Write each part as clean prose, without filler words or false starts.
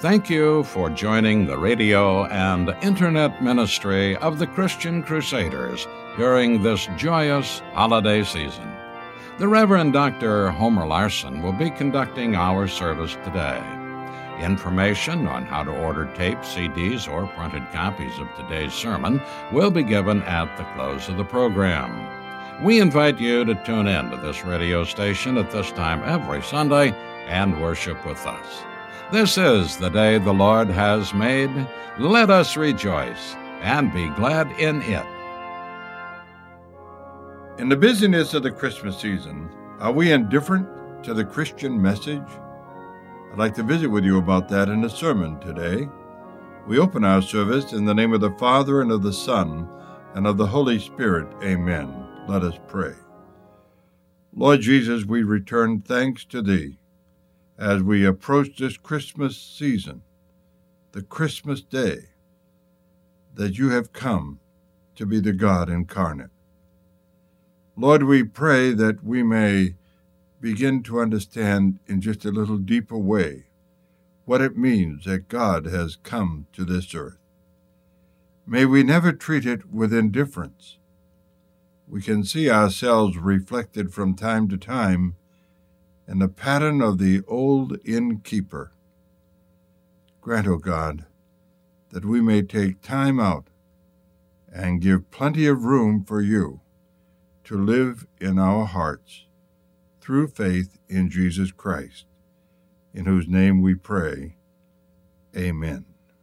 Thank you for joining the radio and internet ministry of the Christian Crusaders during this joyous holiday season. The Reverend Dr. Homer Larson will be conducting our service today. Information on how to order tapes, CDs, or printed copies of today's sermon will be given at the close of the program. We invite you to tune in to this radio station at this time every Sunday and worship with us. This is the day the Lord has made. Let us rejoice and be glad in it. In the busyness of the Christmas season, are we indifferent to the Christian message? I'd like to visit with you about that in the sermon today. We open our service in the name of the Father, and of the Son, and of the Holy Spirit. Amen. Let us pray. Lord Jesus, we return thanks to Thee as we approach this Christmas season, the Christmas day, that You have come to be the God incarnate. Lord, we pray that we may begin to understand in just a little deeper way what it means that God has come to this earth. May we never treat it with indifference. We can see ourselves reflected from time to time in the pattern of the old innkeeper. Grant, O God, that we may take time out and give plenty of room for You to live in our hearts through faith in Jesus Christ, in whose name we pray. Amen.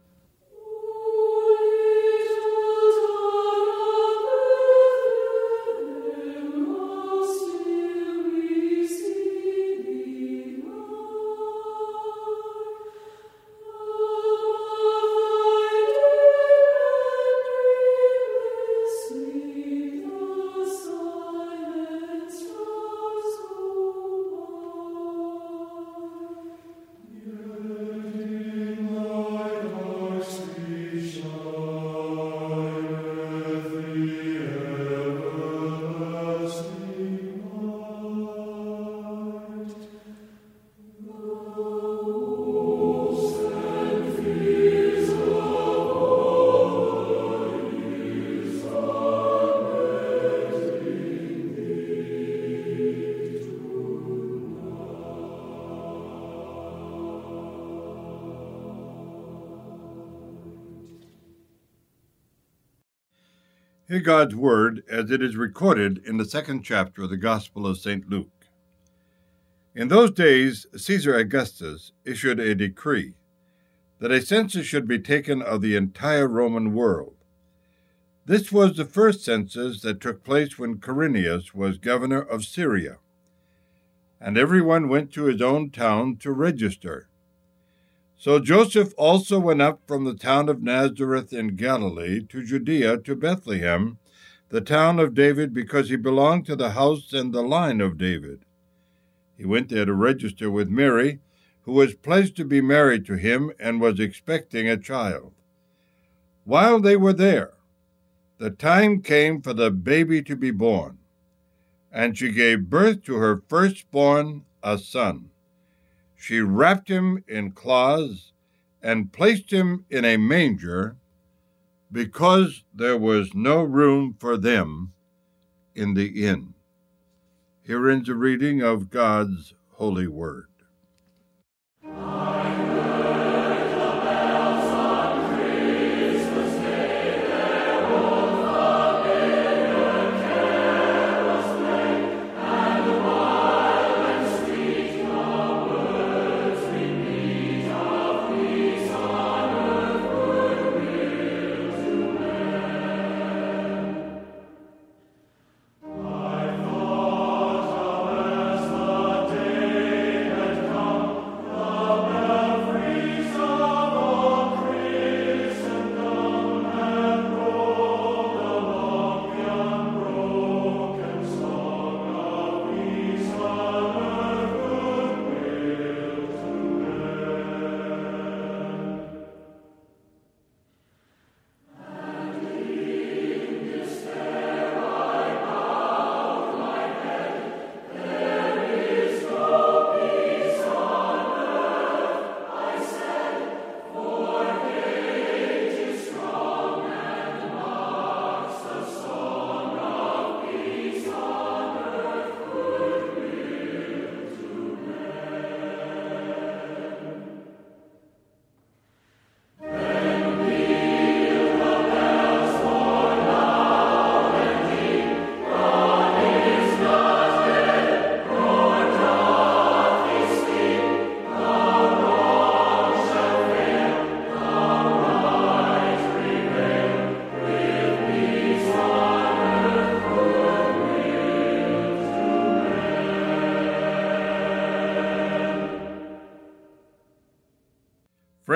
Hear God's word as it is recorded in the second chapter of the Gospel of St. Luke. In those days, Caesar Augustus issued a decree that a census should be taken of the entire Roman world. This was the first census that took place when Quirinius was governor of Syria, and everyone went to his own town to register. So Joseph also went up from the town of Nazareth in Galilee to Judea to Bethlehem, the town of David, because he belonged to the house and the line of David. He went there to register with Mary, who was pledged to be married to him and was expecting a child. While they were there, the time came for the baby to be born, and she gave birth to her firstborn, a son. She wrapped him in cloths and placed him in a manger because there was no room for them in the inn. Here ends a reading of God's holy word.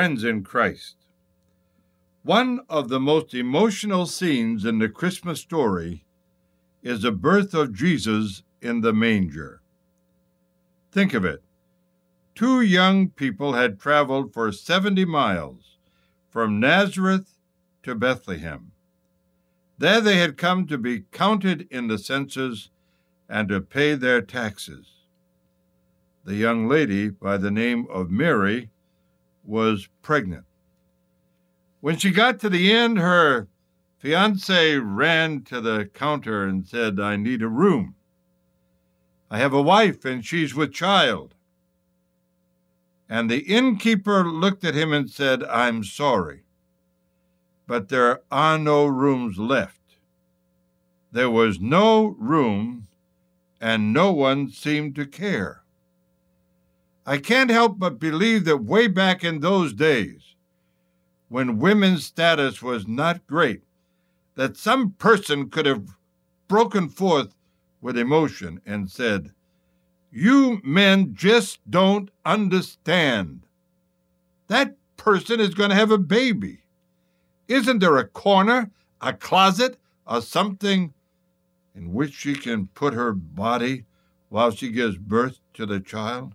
Friends in Christ, one of the most emotional scenes in the Christmas story is the birth of Jesus in the manger. Think of it. 2 young people had traveled for 70 miles from Nazareth to Bethlehem. There they had come to be counted in the census and to pay their taxes. The young lady by the name of Mary was pregnant. When she got to the end, her fiancé ran to the counter and said, "I need a room. I have a wife and she's with child." And the innkeeper looked at him and said, "I'm sorry, but there are no rooms left." There was no room, and no one seemed to care. I can't help but believe that way back in those days, when women's status was not great, that some person could have broken forth with emotion and said, "You men just don't understand. That person is going to have a baby. Isn't there a corner, a closet, or something in which she can put her body while she gives birth to the child?"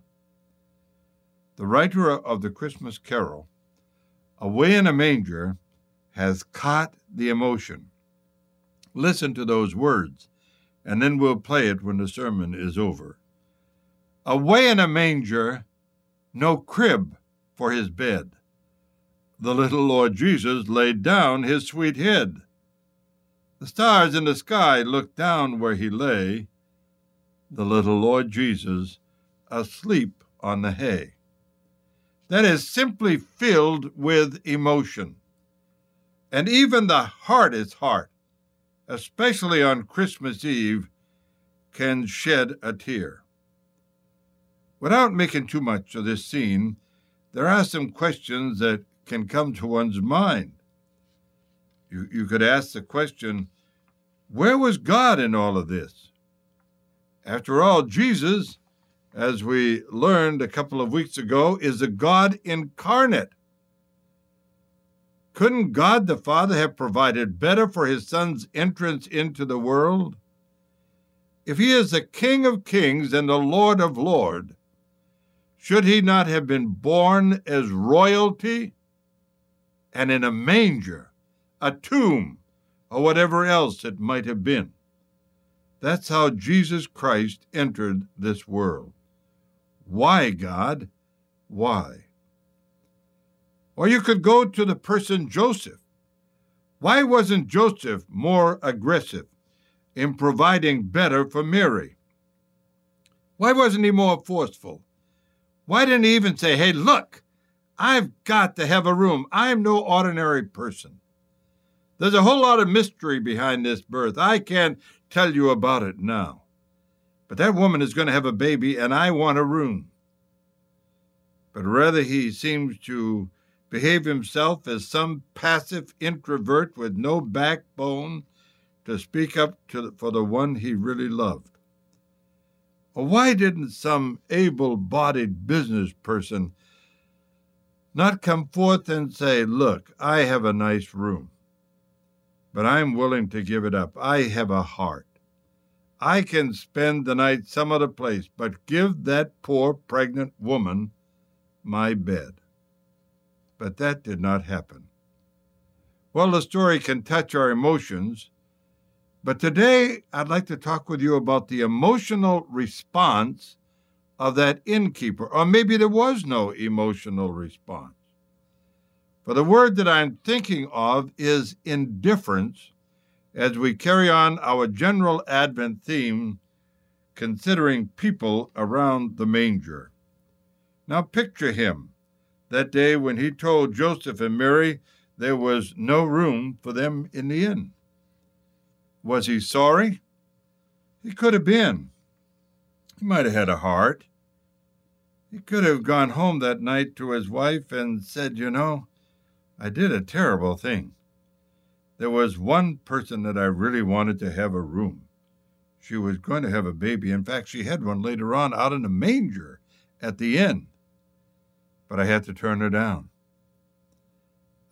The writer of the Christmas Carol, Away in a Manger, has caught the emotion. Listen to those words, and then we'll play it when the sermon is over. Away in a manger, no crib for his bed. The little Lord Jesus laid down his sweet head. The stars in the sky looked down where he lay, the little Lord Jesus asleep on the hay. That is simply filled with emotion. And even the hardest heart, especially on Christmas Eve, can shed a tear. Without making too much of this scene, there are some questions that can come to one's mind. You could ask the question, where was God in all of this? After all, Jesus, as we learned a couple of weeks ago, is the God incarnate. Couldn't God the Father have provided better for his Son's entrance into the world? If he is the King of Kings and the Lord of Lords, should he not have been born as royalty and in a manger, a tomb, or whatever else it might have been? That's how Jesus Christ entered this world. Why, God? Why? Or you could go to the person Joseph. Why wasn't Joseph more aggressive in providing better for Mary? Why wasn't he more forceful? Why didn't he even say, "Hey, look, I've got to have a room. I'm no ordinary person. There's a whole lot of mystery behind this birth. I can't tell you about it now. But that woman is going to have a baby, and I want a room." But rather he seems to behave himself as some passive introvert with no backbone to speak up for the one he really loved. Or why didn't some able-bodied business person not come forth and say, "Look, I have a nice room, but I'm willing to give it up. I have a heart. I can spend the night some other place, but give that poor pregnant woman my bed." But that did not happen. Well, the story can touch our emotions, but today I'd like to talk with you about the emotional response of that innkeeper, or maybe there was no emotional response. For the word that I'm thinking of is indifference, as we carry on our general Advent theme, considering people around the manger. Now picture him that day when he told Joseph and Mary there was no room for them in the inn. Was he sorry? He could have been. He might have had a heart. He could have gone home that night to his wife and said, "You know, I did a terrible thing. There was one person that I really wanted to have a room. She was going to have a baby. In fact, she had one later on out in a manger at the inn. But I had to turn her down.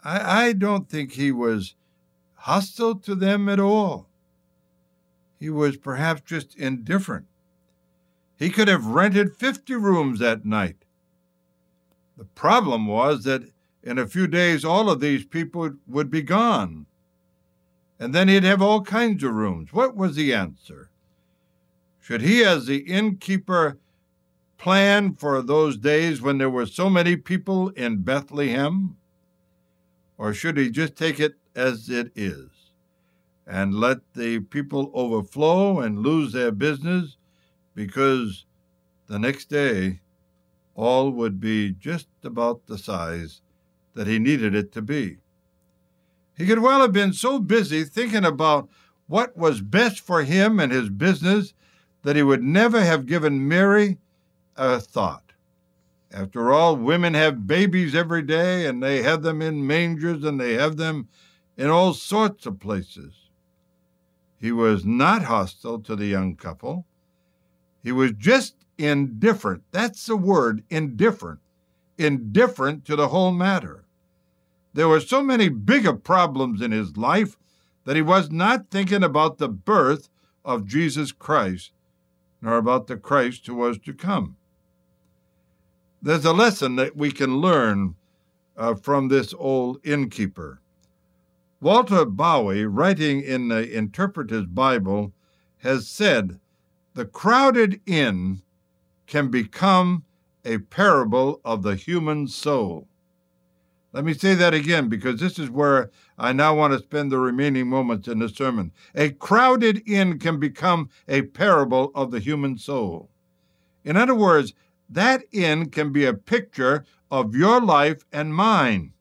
I don't think he was hostile to them at all. He was perhaps just indifferent. He could have rented 50 rooms that night. The problem was that in a few days, all of these people would be gone. And then he'd have all kinds of rooms. What was the answer? Should he, as the innkeeper, plan for those days when there were so many people in Bethlehem? Or should he just take it as it is and let the people overflow and lose their business, because the next day all would be just about the size that he needed it to be? He could well have been so busy thinking about what was best for him and his business that he would never have given Mary a thought. After all, women have babies every day, and they have them in mangers, and they have them in all sorts of places. He was not hostile to the young couple. He was just indifferent. That's the word, indifferent. Indifferent to the whole matter. There were so many bigger problems in his life that he was not thinking about the birth of Jesus Christ, nor about the Christ who was to come. There's a lesson that we can learn from this old innkeeper. Walter Bowie, writing in the Interpreter's Bible, has said, "The crowded inn can become a parable of the human soul." Let me say that again, because this is where I now want to spend the remaining moments in the sermon. A crowded inn can become a parable of the human soul. In other words, that inn can be a picture of your life and mine.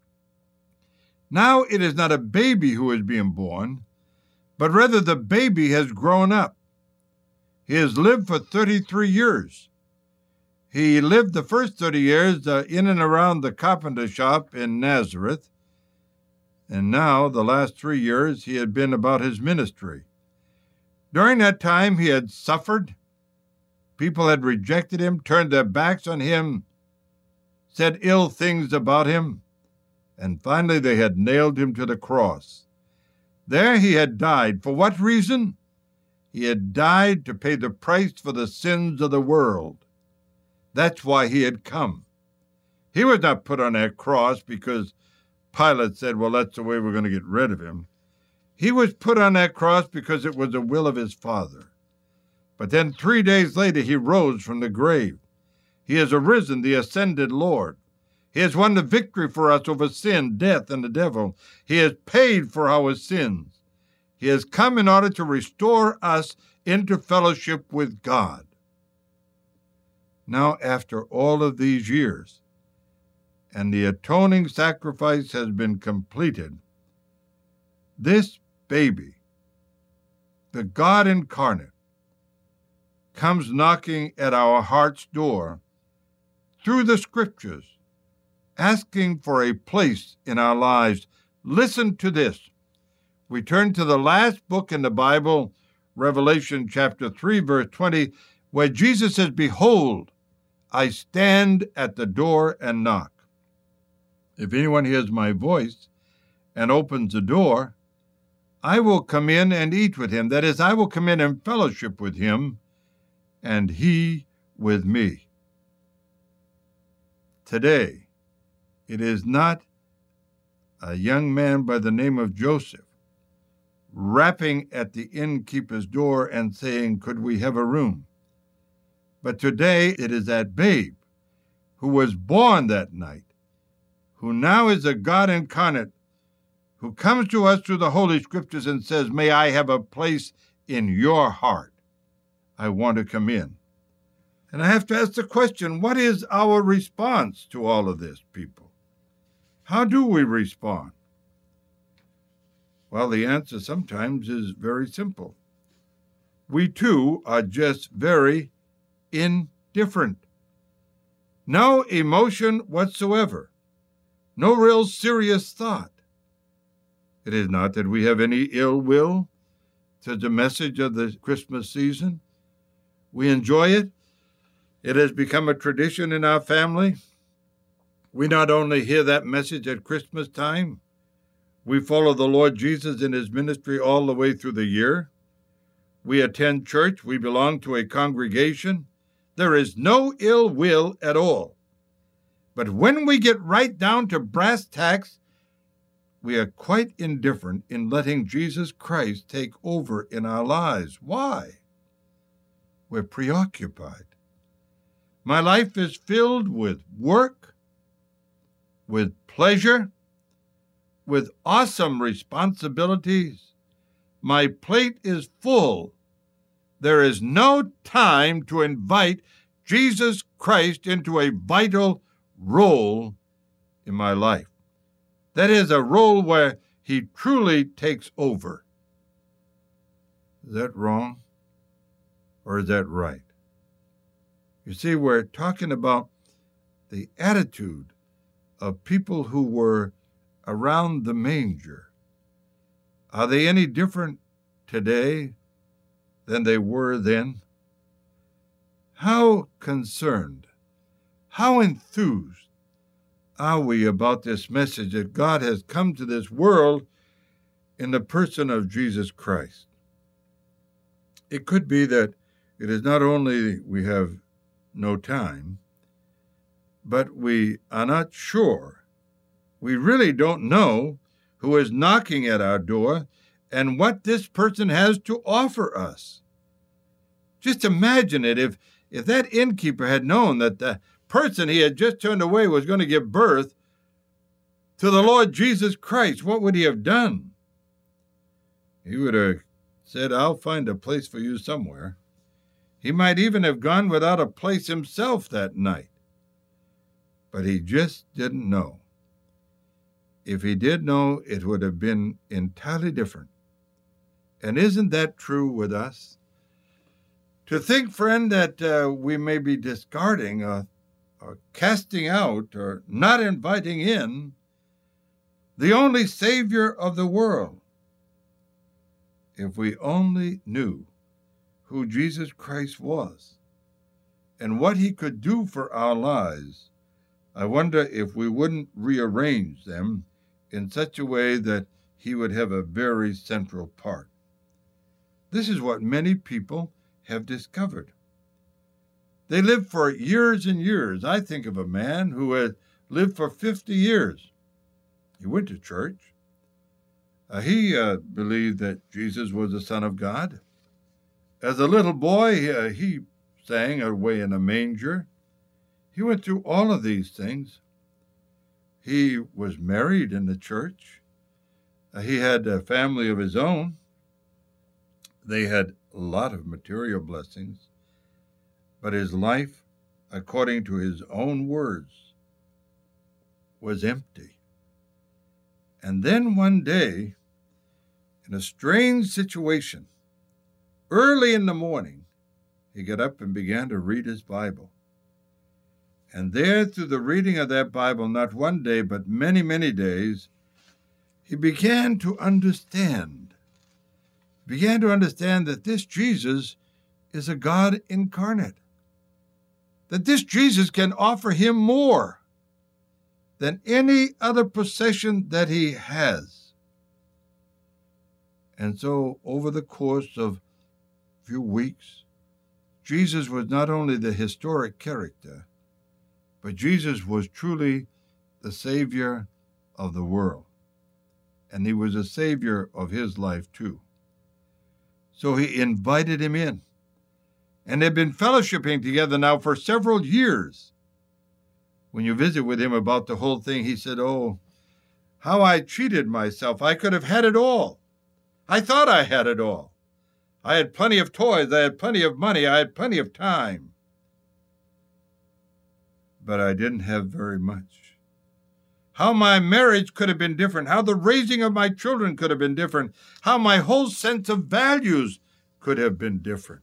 Now it is not a baby who is being born, but rather the baby has grown up. He has lived for 33 years. He lived the first 30 years in and around the carpenter shop in Nazareth, and now the last 3 years he had been about his ministry. During that time he had suffered. People had rejected him, turned their backs on him, said ill things about him, and finally they had nailed him to the cross. There he had died. For what reason? He had died to pay the price for the sins of the world. That's why he had come. He was not put on that cross because Pilate said, well, that's the way we're going to get rid of him. He was put on that cross because it was the will of his Father. But then 3 days later, he rose from the grave. He has arisen, the ascended Lord. He has won the victory for us over sin, death, and the devil. He has paid for our sins. He has come in order to restore us into fellowship with God. Now, after all of these years, and the atoning sacrifice has been completed, this baby, the God incarnate, comes knocking at our heart's door through the Scriptures, asking for a place in our lives. Listen to this. We turn to the last book in the Bible, Revelation chapter 3, verse 20, where Jesus says, "Behold, I stand at the door and knock. If anyone hears my voice and opens the door, I will come in and eat with him." That is, I will come in and fellowship with him, and he with me. Today, it is not a young man by the name of Joseph rapping at the innkeeper's door and saying, "Could we have a room?" But today it is that babe who was born that night, who now is a God incarnate, who comes to us through the Holy Scriptures and says, "May I have a place in your heart? I want to come in." And I have to ask the question, what is our response to all of this, people? How do we respond? Well, the answer sometimes is very simple. We too are just very indifferent. No emotion whatsoever. No real serious thought. It is not that we have any ill will to the message of the Christmas season. We enjoy it. It has become a tradition in our family. We not only hear that message at Christmas time, we follow the Lord Jesus in his ministry all the way through the year. We attend church. We belong to a congregation. There is no ill will at all. But when we get right down to brass tacks, we are quite indifferent in letting Jesus Christ take over in our lives. Why? We're preoccupied. My life is filled with work, with pleasure, with awesome responsibilities. My plate is full. There is no time to invite Jesus Christ into a vital role in my life. That is a role where he truly takes over. Is that wrong? Or is that right? You see, we're talking about the attitude of people who were around the manger. Are they any different today than they were then? How concerned, how enthused are we about this message that God has come to this world in the person of Jesus Christ? It could be that it is not only we have no time, but we are not sure. We really don't know who is knocking at our door and what this person has to offer us. Just imagine it if that innkeeper had known that the person he had just turned away was going to give birth to the Lord Jesus Christ. What would he have done? He would have said, I'll find a place for you somewhere. He might even have gone without a place himself that night. But he just didn't know. If he did know, it would have been entirely different. And isn't that true with us? To think, friend, that we may be discarding or casting out or not inviting in the only Savior of the world. If we only knew who Jesus Christ was and what he could do for our lives, I wonder if we wouldn't rearrange them in such a way that he would have a very central part. This is what many people have discovered. They lived for years and years. I think of a man who had lived for 50 years. He went to church. He believed that Jesus was the Son of God. As a little boy, he sang away in a manger. He went through all of these things. He was married in the church. He had a family of his own. They had a lot of material blessings. But his life, according to his own words, was empty. And then one day, in a strange situation, early in the morning, he got up and began to read his Bible. And there, through the reading of that Bible, not one day, but many, many days, he began to understand that this Jesus is a God incarnate, that this Jesus can offer him more than any other possession that he has. And so, over the course of a few weeks, Jesus was not only the historic character, but Jesus was truly the Savior of the world. And he was a Savior of his life too. So he invited him in. And they've been fellowshipping together now for several years. When you visit with him about the whole thing, he said, "Oh, how I cheated myself. I could have had it all. I thought I had it all. I had plenty of toys. I had plenty of money. I had plenty of time. But I didn't have very much. How my marriage could have been different. How the raising of my children could have been different. How my whole sense of values could have been different.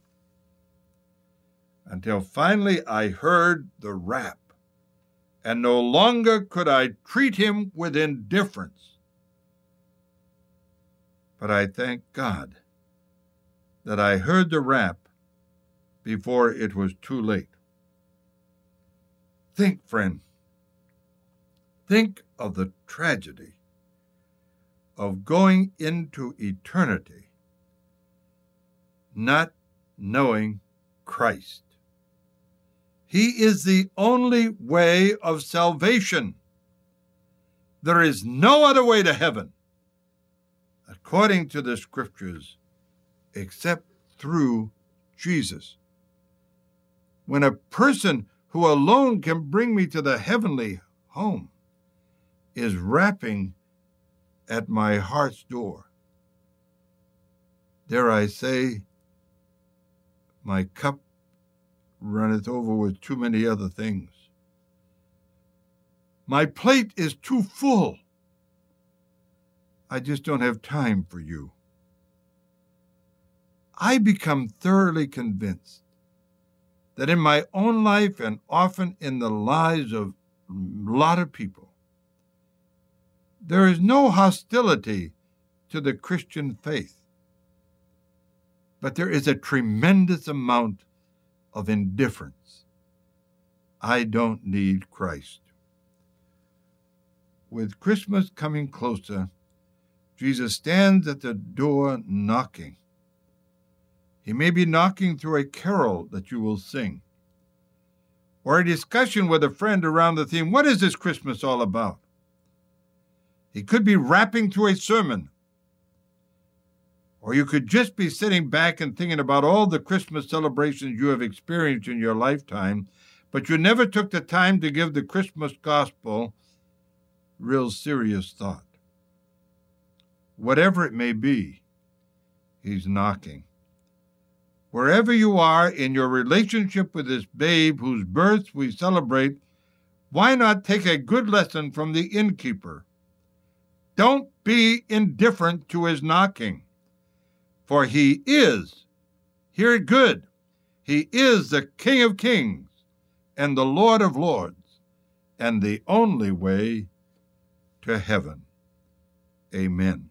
Until finally I heard the rap, and no longer could I treat him with indifference. But I thank God that I heard the rap before it was too late." Think, friend, Think of the tragedy of going into eternity not knowing Christ. He is the only way of salvation. There is no other way to heaven, according to the Scriptures, except through Jesus. When a person who alone can bring me to the heavenly home is rapping at my heart's door, dare I say, my cup runneth over with too many other things. My plate is too full. I just don't have time for you. I become thoroughly convinced that in my own life and often in the lives of a lot of people, there is no hostility to the Christian faith, but there is a tremendous amount of indifference. I don't need Christ. With Christmas coming closer, Jesus stands at the door knocking. He may be knocking through a carol that you will sing, or a discussion with a friend around the theme, what is this Christmas all about? He could be rapping through a sermon, or you could just be sitting back and thinking about all the Christmas celebrations you have experienced in your lifetime, but you never took the time to give the Christmas gospel real serious thought. Whatever it may be, he's knocking. Wherever you are in your relationship with this babe whose birth we celebrate, why not take a good lesson from the innkeeper? Don't be indifferent to his knocking, for he is, hear it good, he is the King of Kings and the Lord of Lords, and the only way to heaven. Amen.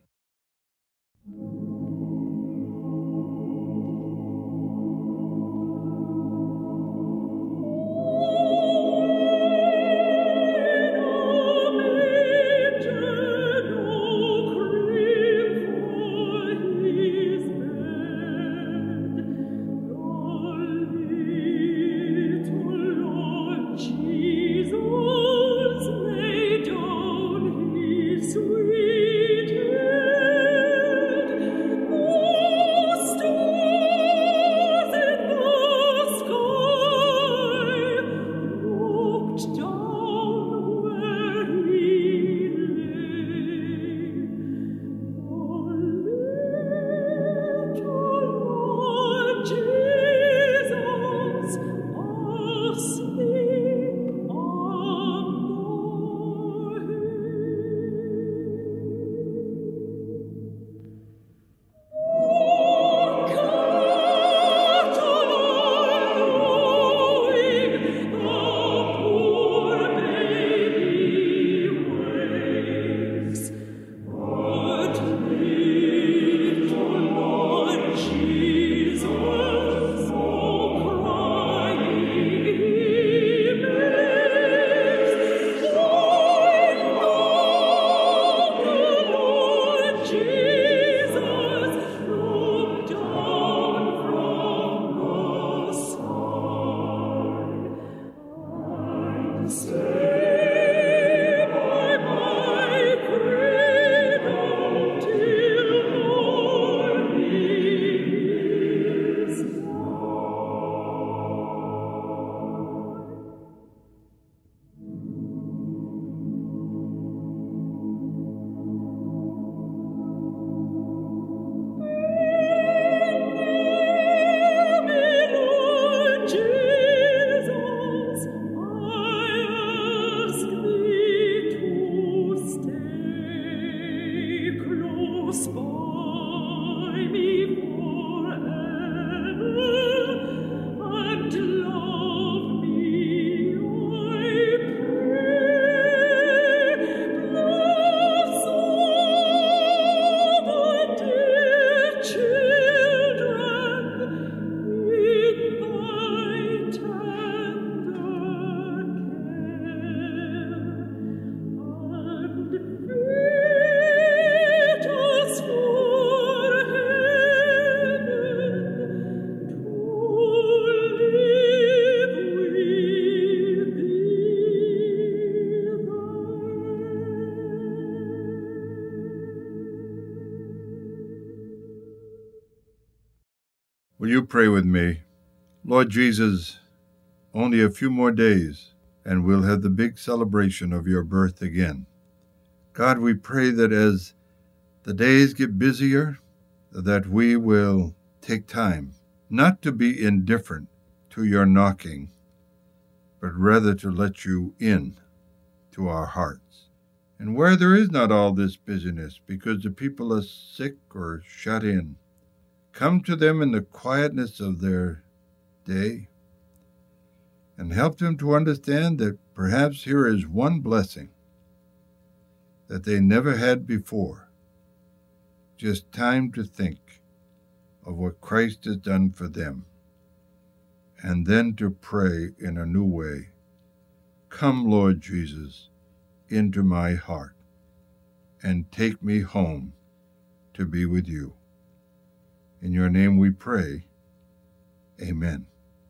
Will you pray with me? Lord Jesus, only a few more days, and we'll have the big celebration of your birth again. God, we pray that as the days get busier, that we will take time not to be indifferent to your knocking, but rather to let you in to our hearts. And where there is not all this busyness, because the people are sick or shut in, come to them in the quietness of their day and help them to understand that perhaps here is one blessing that they never had before. Just time to think of what Christ has done for them, and then to pray in a new way. Come, Lord Jesus, into my heart, and take me home to be with you. In your name we pray. Amen.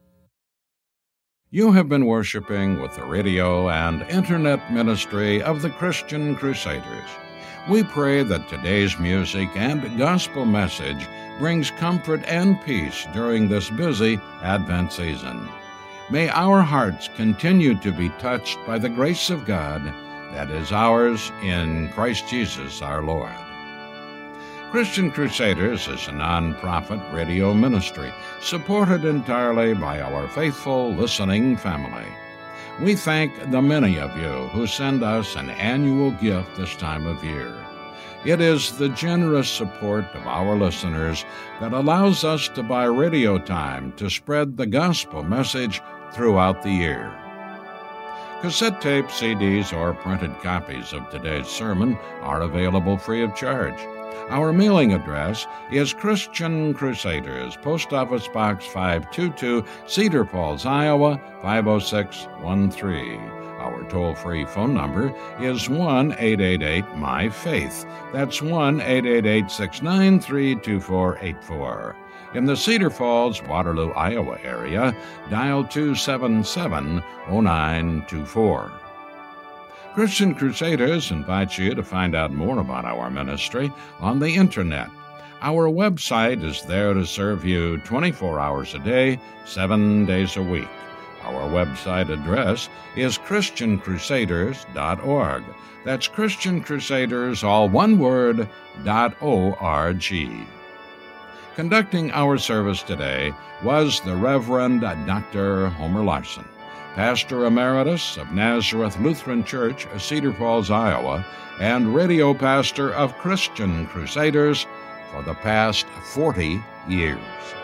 You have been worshiping with the radio and internet ministry of the Christian Crusaders. We pray that today's music and gospel message brings comfort and peace during this busy Advent season. May our hearts continue to be touched by the grace of God that is ours in Christ Jesus our Lord. Christian Crusaders is a non-profit radio ministry supported entirely by our faithful listening family. We thank the many of you who send us an annual gift this time of year. It is the generous support of our listeners that allows us to buy radio time to spread the gospel message throughout the year. Cassette tapes, CDs, or printed copies of today's sermon are available free of charge. Our mailing address is Christian Crusaders, Post Office Box 522, Cedar Falls, Iowa, 50613. Our toll-free phone number is 1-888-MY-FAITH. That's 1-888-693-2484. In the Cedar Falls, Waterloo, Iowa area, dial 277-0924. Christian Crusaders invites you to find out more about our ministry on the Internet. Our website is there to serve you 24 hours a day, 7 days a week. Our website address is ChristianCrusaders.org. That's Christian Crusaders, all one word, .org. Conducting our service today was the Reverend Dr. Homer Larson, Pastor Emeritus of Nazareth Lutheran Church, Cedar Falls, Iowa, and radio pastor of Christian Crusaders for the past 40 years.